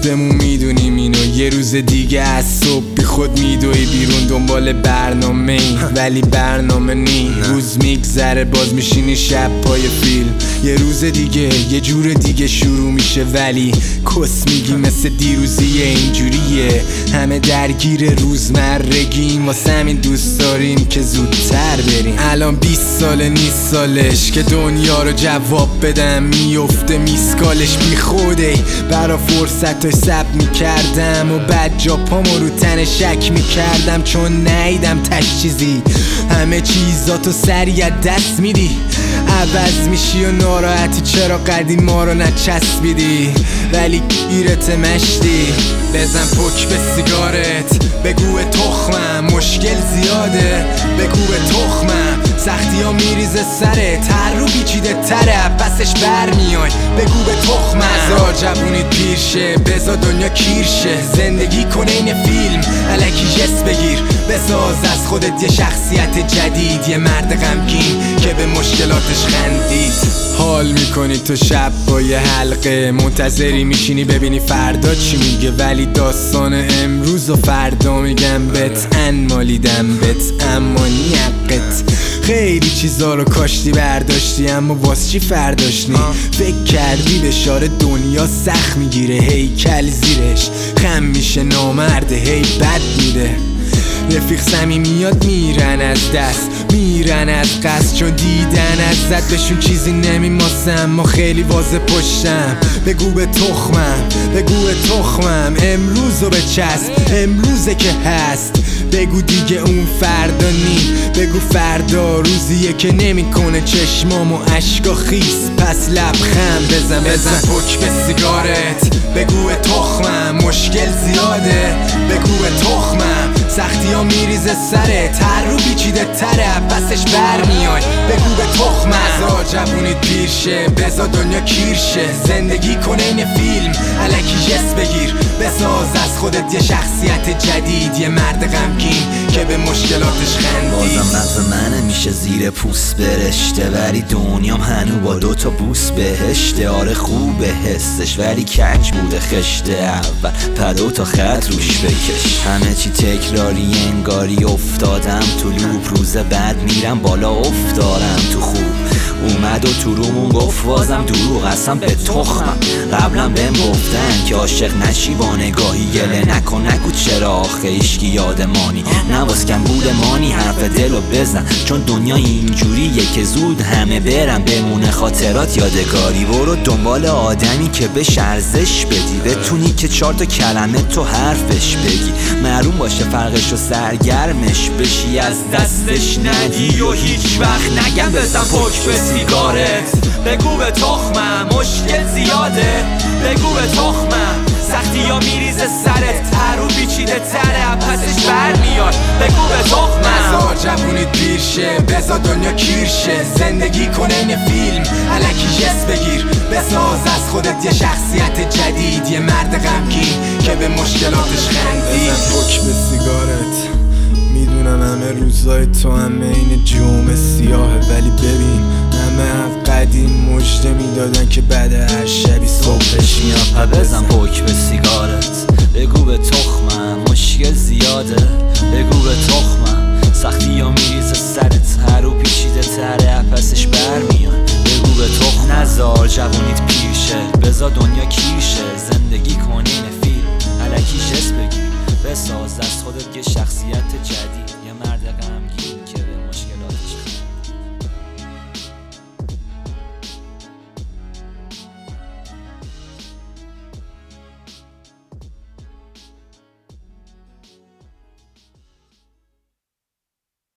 جفتمون میدونیم اینو. یه روز دیگه از صبح بی خود میدوی بیرون دنبال برنامه ای، ولی برنامه نی. روز میگذره باز میشینی شب پای فیلم. یه روز دیگه یه جور دیگه شروع میشه، ولی کس میگی مثل دیروزیه. اینجوریه همه درگیر روزمرگیم، واسه همین دوست داریم که زودتر بریم. الان 20 ساله نیست سالش که دنیا رو جواب بدم، میفته میسکالش. بی خوده برا فرصتای سب میکردم و بعد جا پامو رو تن شک میکردم، چون نیدم تش چیزی. همه چیزاتو سریع دست میدی، عوض میشی و ناراحتی چرا قدیم ما رو نچسبیدی. ولی گیرت مشتی، بزن پک به سیگارت، بگو به تخمم مشکل زیاده. بگو به تخمم سختی ها میریزه سرت، هر رو پیچیده تره پسش برمیای. بگو به تخمم هزار جوونیت پیرشه، بزا دنیا کیرشه. زندگی کنه این فیلم، الکی جس بگیر. بساز از خودت یه شخصیت جدید، یه مرد غمگین که به مشکلاتش خندید. حال میکنی تو شب با یه حلقه، منتظری میشینی ببینی فردا چی میگه. ولی داستان امروز و فردا میگم بهت، انمالیدم بهت اما نیقت. خیلی چیزا رو کاشتی برداشتی، اما واس چی فرداشتی؟ فکر کردی بشاره دنیا سخت میگیره، هیکل زیرش خم میشه نامرده، هی بد میده. رفیق صمیمیات میرن از دست، میرن از قصد، چون دیدن ازت بهشون چیزی نمیماسه. اما خیلی واضح پشتم، بگو به تخمم، بگو به تخمم. امروزو بچسب، امروزه که هست. بگو دیگه اون فردا نی، بگو فردا روزیه که نمیکنه چشمامو اشکا خیس. پس لبخند بزن پک به سیگارت، بگو به تخمم مشکل زیاده. بگو به تخمم سختی ها میریزه سرت، هر رو پیچیده تره پسش برمیای. بگو به تخمم هزار جوونیت پیرشه، بزا دنیا کیرشه. زندگی کنه این فیلم، الکی جس بگیر. بساز از خودت یه شخصیت جدید، یه مرد غمگین که به مشکلاتش خندید. بازم مغز منه میشه زیر پوست برشته، ولی دنیام هنو با 2 تا بوس بهشته. آره خوبه حسش ولی کج بوده خشته، اول پدو تا خط روش بکش. همه چی تکراری انگاری افتادم تو لوپ، روز بعد میرم بالا افتارم تو خوب. اومد و تو رومون گفت وازم دروغ هستم به تخمم. قبلا بهم گفتن که عاشق نشی با نگاهی، گله نکن نگو چرا آخه ایشکی یادمانی. نواز کم بودمانی حرف دلو بزن، چون دنیا اینجوریه که زود همه برن بمونه خاطرات یادگاری. برو دنبال آدمی که بهش ارزش بدی، بتونی که 4 تا کلمه تو حرفش بگی. معلوم باشه فرقش و سرگرمش بشی، از دستش ندی و هیچ وقت نگم بزن پک به سیگارت. بگو به تخمم مشکل زیاده. بگو به تخمم سختی ها میریزه سرت، هر رو پیچیده تره پسش برمیاد. بگو به تخمم هزار جوونیت پیرشه، بزا دنیا کیرشه. زندگی کنه این فیلم، الکی جس بگیر. بساز از خودت یه شخصیت جدید، یه مرد غمگین که به مشکلاتش خندید. پک به سیگارت، میدونم همه روزای تو همه این جوم سیاهه، ولی ببین همه از قدیم مژده میدادن که بعد هر شبی صبحش میاد. بزن پک به سیگارت، بگو به تخمم مشکل زیاده. بگو به تخمم سختی ها میریزه سرت، هر رو پیچیده تره پسش برمیاد. بگو به تخمم نزار جوونیت پیرشه، بزا دنیا کیرشه. زندگی کنین فیلم، الکی جس بگیر. بساز از خودت یه شخصیت جدید.